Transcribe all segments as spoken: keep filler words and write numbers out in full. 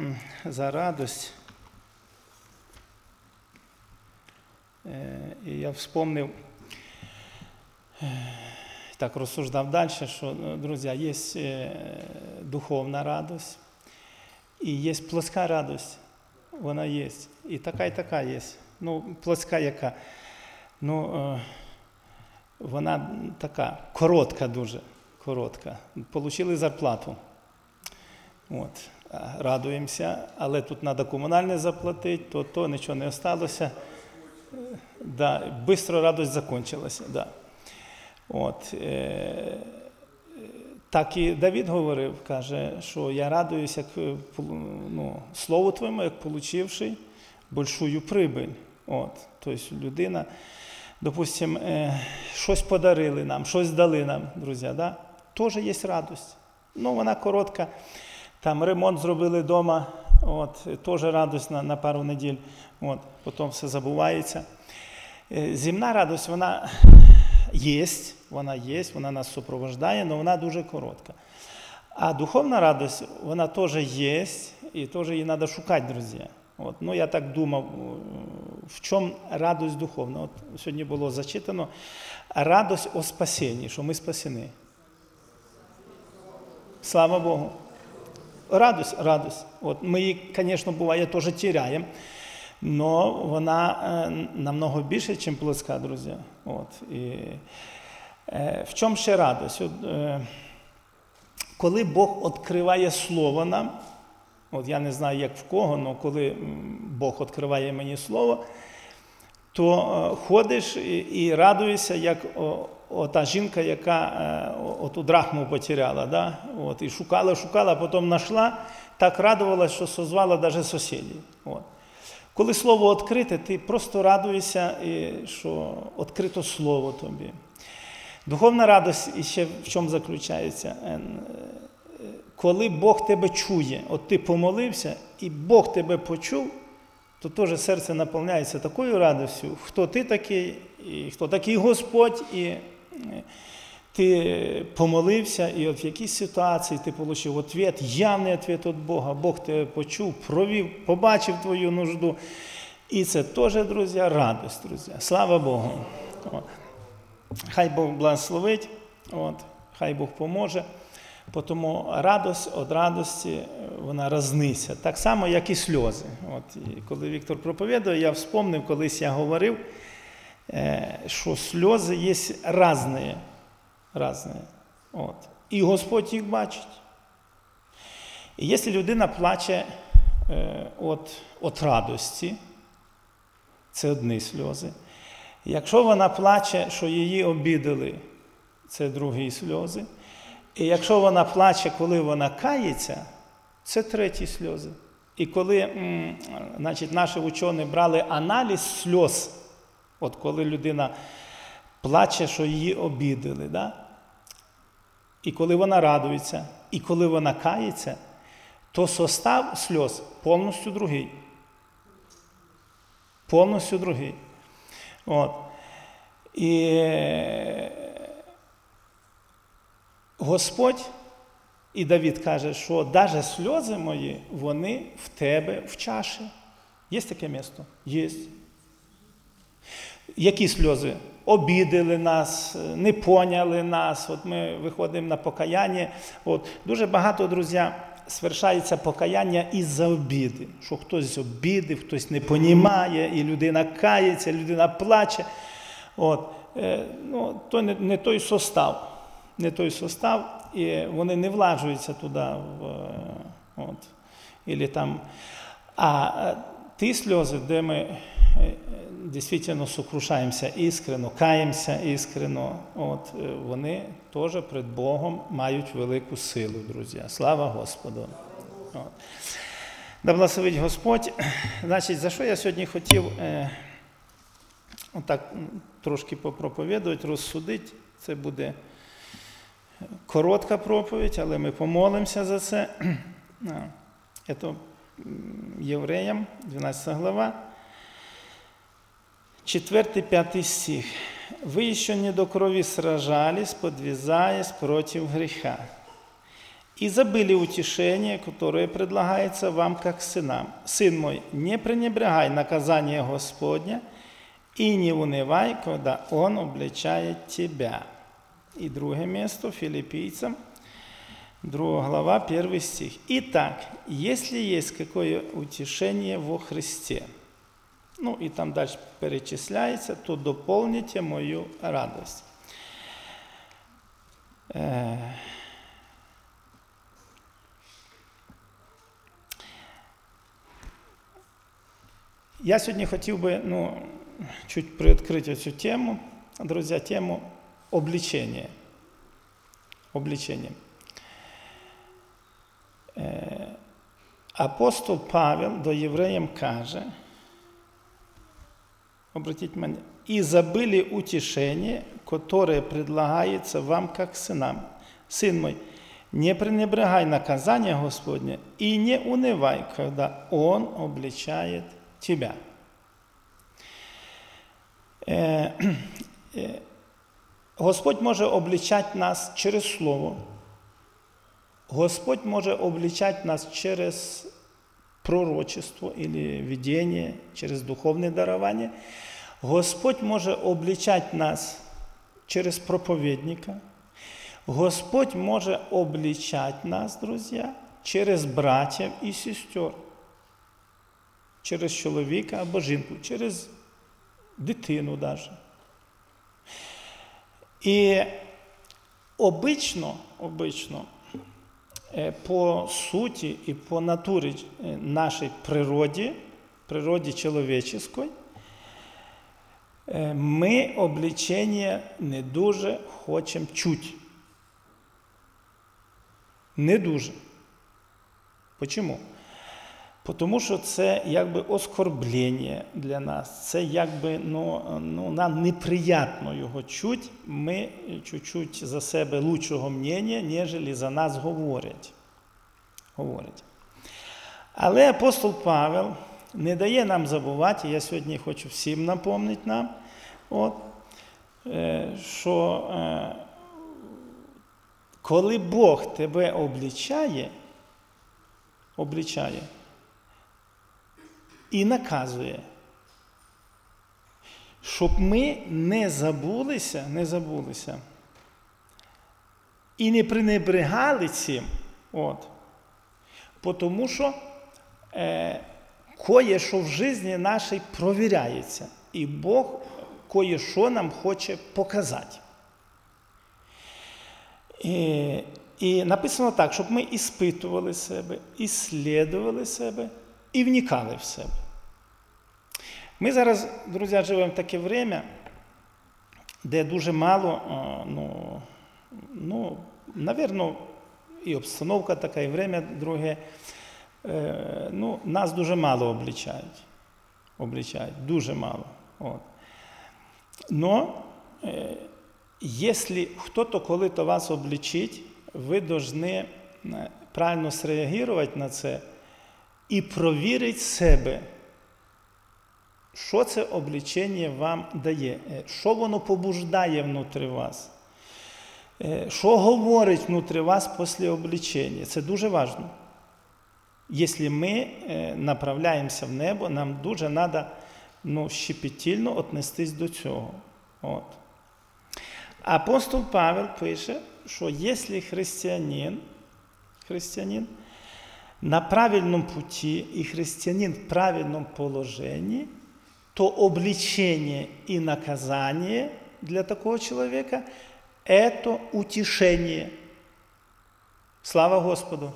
за радость. І я вспомнив, так розсуждав далі, що, друзі, є духовна радость і є плотська радость. Вона є. І така, і така є. Ну, плотська яка? Ну, вона така, коротка дуже, коротка. Получили зарплату. От. Радуємося, але тут треба комунальне заплатити, то, то нічого не залишилося. Да, бистро радость закінчилася. Да. От. Е, так і Давид говорив, каже, що я радуюсь, як, ну, слову твоєму, як получивши большую прибыль. От. Тобто людина, допустим, е, щось подарили нам, щось дали нам, друзі, да? Теж є радость. Ну, вона коротка. Там ремонт зробили вдома, от, теж радость на, на пару неділь, от, потім все забувається. Земна радость, вона є, вона є, вона нас супроводжує, але вона дуже коротка. А духовна радость, вона теж є, і теж її треба шукати, друзі. От, ну, я так думав, в чому радость духовна. От, сьогодні було зачитано, радость о спасенні, що ми спасені. Слава Богу. Радость, радость. От ми її, звісно, буває, теж теряємо, але вона е, намного більше, ніж плотська, друзі. От. І, е, в чому ще радость? От, е, коли Бог відкриває Слово нам, от я не знаю, як в кого, але коли Бог відкриває мені Слово, то е, ходиш і, і радуєшся, як о, ота жінка, яка е, оту драхму потеряла, да? От, і шукала, шукала, а потім знайшла, так радувалася, що созвала навіть сусідів. От. Коли слово відкрите, ти просто радуєшся, і, що відкрито слово тобі. Духовна радість ще в чому заключається? Коли Бог тебе чує, от ти помолився, і Бог тебе почув, то теж серце наповняється такою радістю, хто ти такий, і хто такий Господь, і ти помолився, і от в якійсь ситуації ти отримав відповідь, явний відповідь від Бога, Бог тебе почув, провів, побачив твою нужду. І це теж, друзі, радість, друзі. Слава Богу. От. Хай Бог благословить, от. Хай Бог поможе. Тому радость від радості, вона різниця. Так само, як і сльози. От. І коли Віктор проповідує, я вспомнив, колись я говорив, що сльози є різні. Різні. От. І Господь їх бачить. І якщо людина плаче від радості, це одні сльози. Якщо вона плаче, що її обідали, це другі сльози. І якщо вона плаче, коли вона кається, це треті сльози. І коли, значить, наші учені брали аналіз сльоз, от коли людина плаче, що її обідали, да? І коли вона радується, і коли вона кається, то состав сльоз повністю другий. Повністю другий. От. І Господь, і Давид каже, що навіть сльози мої, вони в тебе в чаші. Є таке місто? Є. Які сльози? Обідали нас, не поняли нас. От ми виходимо на покаяння. От. Дуже багато, друзі, свершається покаяння із-за обіди. Що хтось обідив, хтось не понімає, і людина кається, людина плаче. От. Е, ну, то не, не той состав. Не той состав, і вони не влажуються туди. В, от. Ілі там. А ті сльози, де ми дійсно сокрушаємося іскренно, каємося іскренно, от, вони теж перед Богом мають велику силу, друзі. Слава Господу. От. Да благословить Господь. Значить, за що я сьогодні хотів е, отак трошки попроповідувати, розсудити. Це буде коротка проповідь, але ми помолимося за це. Це Євреям, двенадцатая глава, четвертый-пятый стих. «Вы еще не до крови сражались, подвязаясь против греха. и забыли утешение, которое предлагается вам как сынам. Сын мой, не пренебрегай наказание Господня и не унывай, когда Он обличает тебя». И другое место, Филиппийцам, другая глава, первый стих. «Итак, если есть какое утешение во Христе», ну и там дальше перечисляется, «то дополните мою радость». Я сьогодні хотів би ну, чуть приоткрити цю тему, друзі, тему обличення. Обличення. Апостол Павел до євреям каже, обратіть мене, «И забыли утешение, которое предлагается вам как сынам. Сын мой, не пренебрегай наказание Господне и не унывай, когда Он обличает тебя». Е, е, Господь може обличати нас через Слово. Господь може обличати нас через пророчество или видение, через духовне дарування. Господь може обличати нас через проповідника. Господь може обличати нас, друзі, через братів і сестер. Через чоловіка або жінку, через дитину навіть. І обично, обично, по суті і по натурі нашій природі, природі чоловічої, ми обличення не дуже хочемо чути. Не дуже. Чому? Тому що це якби оскорблення для нас, це якби ну, ну, нам неприємно його чути, ми чуть-чуть за себе лучшого мнення, ніж за нас говорять. говорять. Але апостол Павел не дає нам забувати, я сьогодні хочу всім напомнити нам, от, що коли Бог тебе обличає, обличає, і наказує, щоб ми не забулися, не забулися і не пренебрегали цим, от, тому що е, кое-що в житті нашій провіряється, і Бог кое-що нам хоче показати. І, і написано так, щоб ми іспитували себе, іслідували себе і вникали в себе. Ми зараз, друзі, живемо в таке время, де дуже мало, ну, ну, навірно, і обстановка така, і время друге, ну, нас дуже мало обличають. Обличають, дуже мало. От. Но, якщо хтось коли-то вас обличить, ви повинні правильно среагувати на це і провірити себе, що це обличення вам дає, що воно побуждає внутрі вас, що говорить внутрі вас після обличення. Це дуже важливо. Якщо ми направляємося в небо, нам дуже треба ну, щепетильно віднестись до цього. От. Апостол Павел пише, що якщо християнин, християнин на правильном пути и христианин в правильном положении, то обличение и наказание для такого человека – это утешение. Слава Господу!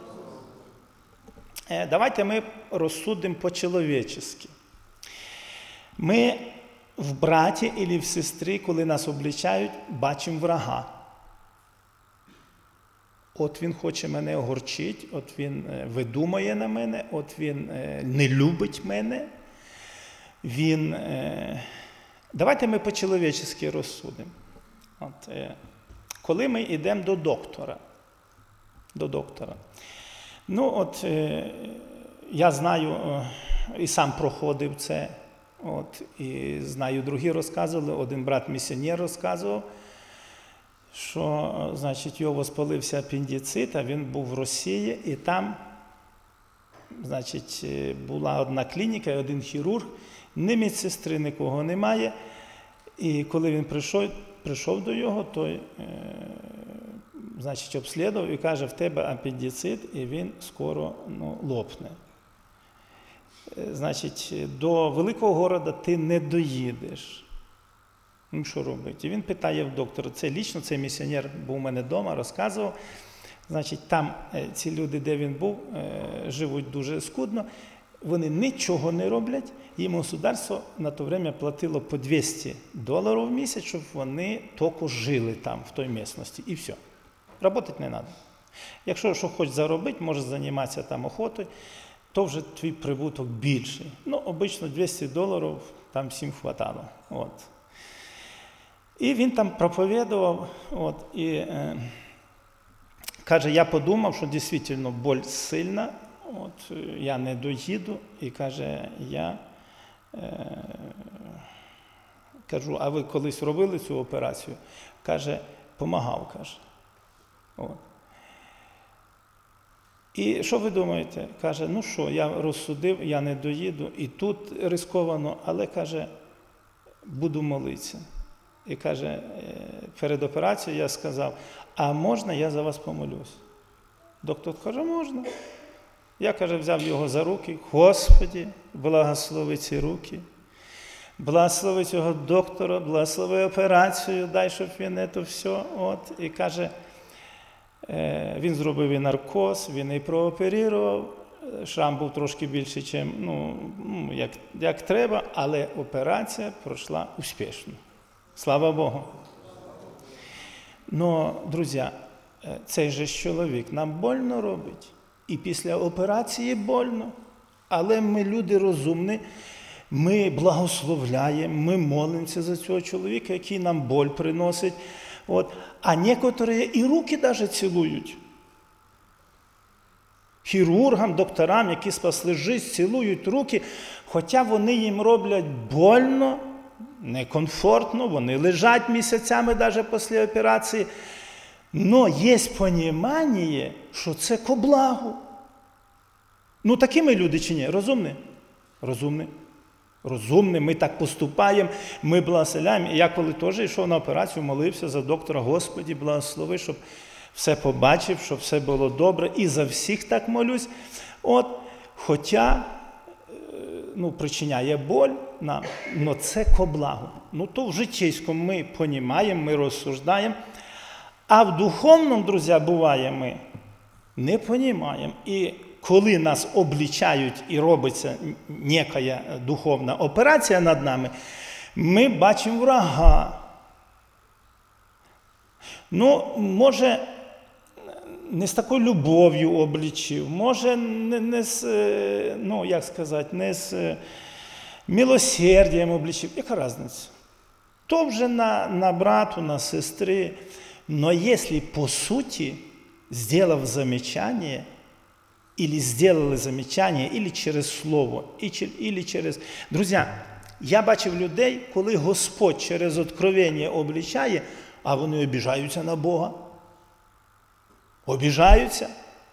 Давайте ми розсудимо по-чоловічески. Ми в браті або в сестрі, коли нас обличають, бачимо врага. От він хоче мене огорчити, от він видумує на мене, от він не любить мене. Він... Давайте ми по-чоловічески розсудимо. От, коли ми йдемо до доктора, до доктора, ну от я знаю і сам проходив це, от, і знаю, другі розказували, один брат-місіонер розказував, що, значить, його воспалився апендицит, а він був в Росії, і там, значить, була одна клініка і один хірург, ні медсестри, нікого немає. І коли він прийшов, прийшов до його, той, е, значить, обслідував і каже, в тебе апендицит, і він скоро, ну, лопне. Значить, до великого міста ти не доїдеш. Ну, що робити? І він питає в доктора, це лічно, цей місіонер був у мене вдома, розказував. Значить, там ці люди, де він був, живуть дуже скудно, вони нічого не роблять, їм государство на то время платило по двісті доларів в місяць, щоб вони тільки жили там, в той місцевості, і все. Работати не треба. Якщо що хочеш заробити, можеш займатися там охотою, то вже твій прибуток більший. Ну, обично двісті доларів там всім хватало. От. І він там проповідував, от, і е, каже, я подумав, що дійсно боль сильна, от, я не доїду, і каже, я е, кажу, а ви колись робили цю операцію? Каже, помагав, каже. От. І що ви думаєте? Каже, ну що, я розсудив, я не доїду, і тут ризиковано, але, каже, буду молитися. І каже, перед операцією я сказав, а можна я за вас помолюсь? Доктор каже, можна. Я, каже, взяв його за руки, Господи, благослови ці руки, благослови цього доктора, благослови операцію, дай, щоб він це все. От. І каже, він зробив і наркоз, він і прооперував, шрам був трошки більший, чим, ну, як, як треба, але операція пройшла успішно. Слава Богу. Но, друзі, цей же чоловік нам больно робить. І після операції больно. Але ми люди розумні, ми благословляємо, ми молимося за цього чоловіка, який нам боль приносить. От. А некоторі і руки навіть цілують. Хірургам, докторам, які спасли життя, цілують руки, хоча вони їм роблять больно, некомфортно, вони лежать місяцями навіть після операції. Но є розуміння, що це ко благу. Ну, такі ми люди чи ні? Розумні? Розумні. Розумні, ми так поступаємо, ми благословляємо. І я коли теж йшов на операцію, молився за доктора, Господи, благослови, щоб все побачив, щоб все було добре. І за всіх так молюсь. От, хоча, ну, причиняє боль нам, але це ко благу. Ну, то в життєйському ми розуміємо, ми розсуждаємо. А в духовному, друзі, буває, ми не розуміємо. І коли нас облічають і робиться некая духовна операція над нами, ми бачимо врага. Ну, може, не з такою любов'ю облічив, може, не, не з, ну, як сказати, не з милосердям облічив. Яка різниця? То вже на, на брату, на сестри. Но если по сути, сделав замечание, или сделали замечание, или через слово, или через... Друзі, я бачив людей, коли Господь через откровення обличає, а вони обіжаються на Бога. Обіжаються.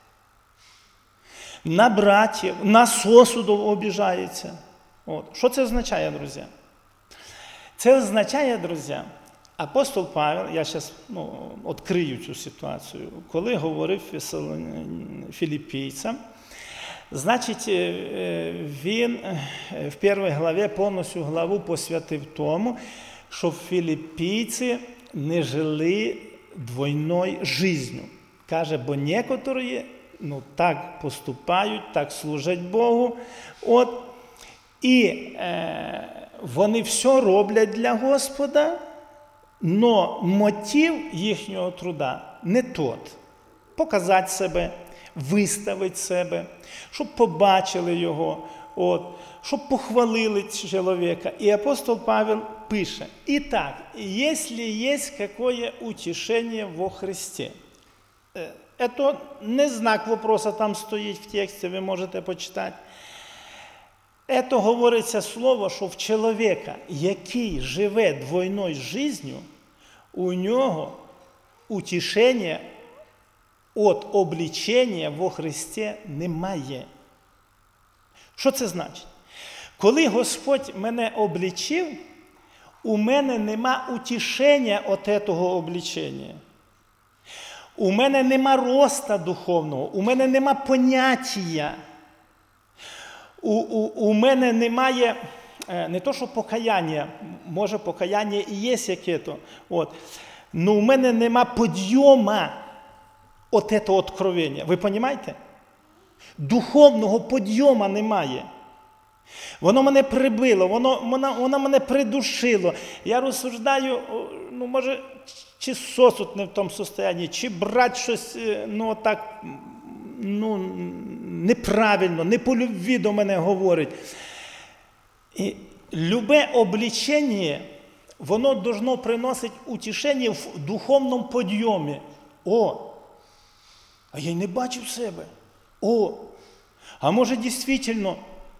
На братів, на сосудів обіжаються. От. Що це означає, друзі? Це означає, друзі, апостол Павел, я зараз, ну, відкрию цю ситуацію, коли говорив філіппійцям, значить, він в першій главі повністю главу посвятив тому, щоб філіппійці не жили двойною життю. Каже, бо некоторі, ну, так поступають, так служать Богу, от, і е, вони все роблять для Господа, но мотив їхнього труда не тот. Показати себе, виставити себе, щоб побачили його, от, щоб похвалили чоловіка. І апостол Павел пише, і так, якщо є какое утешение во Христі, це не знак вопроса там стоїть в тексті, ви можете почитати. Це говориться слово, що в чоловіка, який живе двойною життю, у нього утішення від облічення во Христі немає. Що це значить? Коли Господь мене облічив, у мене нема утішення від цього облічення. У мене нема роста духовного, у мене нема поняття. У, у, у мене немає, не то що покаяння, може покаяння і є яке-то, от, але у мене нема підйома от цього откровення. Ви розумієте? Духовного підйома немає. Воно мене прибило, воно, воно, воно мене придушило. Я розсуждаю, ну, може, чи сосуд не в тому стані, чи брати щось, ну, так, ну, неправильно, не по любві до мене говорить. І любе облічення, воно должно приносити утішення в духовному підйомі. О, а я й не бачив себе. О, а може, дійсно,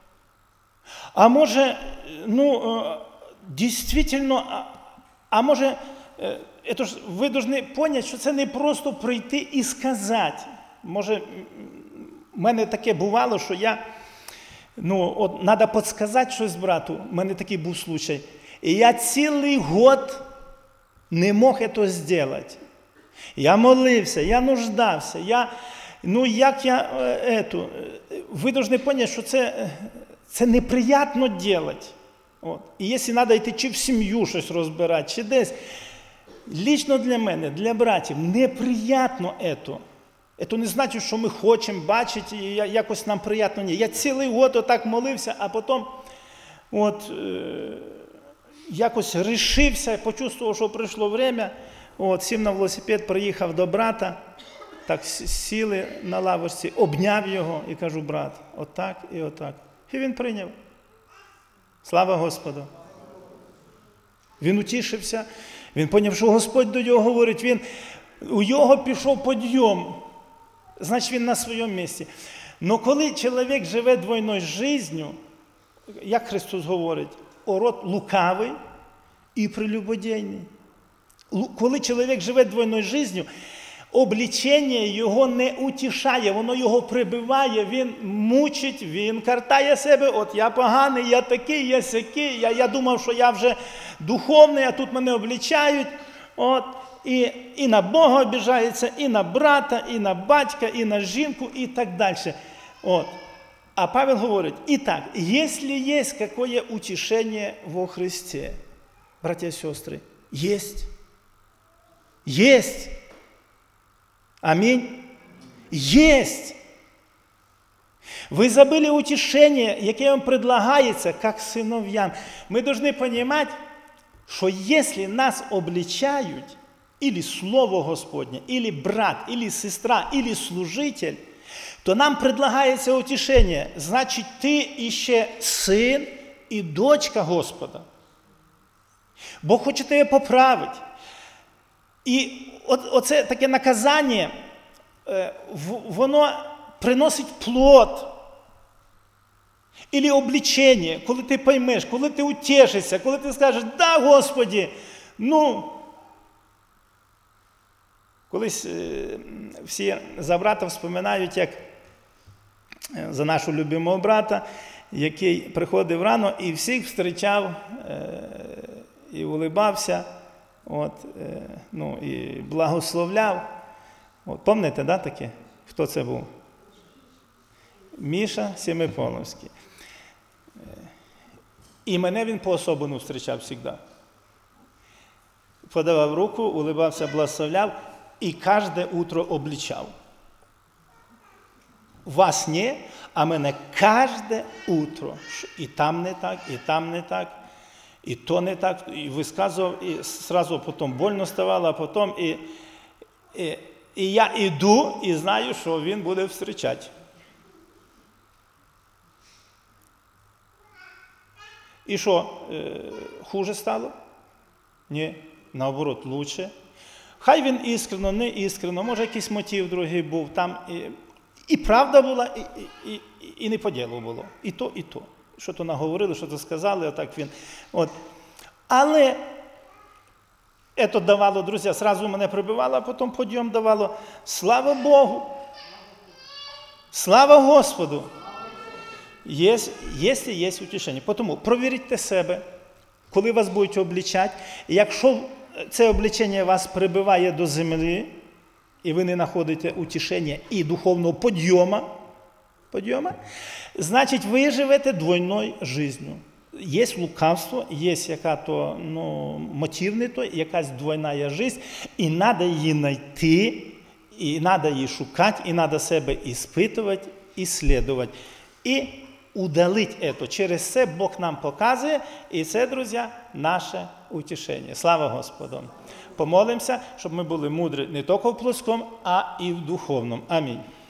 а може, ну, дійсно, а, а може, это ж, ви повинні зрозуміти, що це не просто прийти і сказати. Може, в мене таке бувало, що я, ну, от, треба підказати щось брату, в мене такий був случай. І я цілий год не мог це зробити. Я молився, я нуждався, я, ну, як я, ету, ви повинні зрозуміти, що це, це неприємно робити. От. І якщо треба йти чи в сім'ю щось розбирати, чи десь, лично для мене, для братів, неприємно це. Це не значить, що ми хочемо бачити, і якось нам приємно. Ні. Я цілий год отак молився, а потім от, е, якось рішився, почувствував, що прийшло время, от, сів на велосипед, приїхав до брата, так сіли на лавочці, обняв його і кажу: брат, отак і отак. І він прийняв. Слава Господу! Він утішився, він зрозумів, що Господь до нього говорить, він, у його пішов підйом, значить він на своєму місці. Но коли чоловік живе двойною життю, як Христос говорить, ород лукавий і прелюбодійний. Коли чоловік живе двойною життю, облічення його не утішає, воно його прибиває, він мучить, він картає себе, от я поганий, я такий, я сякий, я, я думав, що я вже духовний, а тут мене облічають, от, і, і на Бога обіжається, і на брата, і на батька, і на жінку, і так далі. От. А Павел говорить: итак, если есть какое утешение во Христе, братья и сестры, есть. Есть. Аминь. Есть. Вы забыли утешение, яке вам предлагается, как сыновьям. Мы должны понимать, что если нас обличают, или Слово Господне, или брат, или сестра, или служитель, то нам предлагается утешение. Значит, ты еще сын и дочка Господа. Бог хоче тебе поправити. І оце таке наказання, воно приносить плод. Ілі облічення, коли ти поймеш, коли ти утешишся, коли ти скажеш: да, Господи, ну... Колись всі за брата вспоминають, як за нашого любимого брата, який приходив рано і всіх зустрічав, і улибався, от, ну, і благословляв. От, пам'ятаєте, да, таке? Хто це був? Міша Семиполовський. І мене він по-особому зустрічав завжди. Подавав руку, улибався, благословляв. И каждое утро обличал. Вас не, а мене каждое утро. И там не так, и там не так, и то не так. И высказывал, и сразу потом больно ставало, а потом и, и, и я иду, и знаю, что він буде встречать. И что, э, хуже стало? Не, наоборот, лучше. Хай він іскренно, не іскренно, може якийсь мотив другий був, там і, і правда була, і, і, і, і не по ділу було. І то, і то. Що то наговорили, що то сказали, отак він. От. Але Это давало, друзья, сразу мене прибивало, а потом подъем давало. Слава Богу! Слава Господу! Есть, если є утішення. Тому провірте себе, коли вас будуть обличати. І якщо це обличення вас прибиває до землі, і ви не знаходите утішення і духовного підйому, підйому, значить ви живете двойною життю. Є лукавство, є яка-то ну, мотивне, то, якась двойна життя, і треба її знайти, і треба її шукати, і треба себе іспитувати, іслідувати. І удалить это. Через це Бог нам показує, і це, друзі, наше утішення. Слава Господу! Помолимося, щоб ми були мудрі не тільки в плоскому, а і в духовному. Амінь.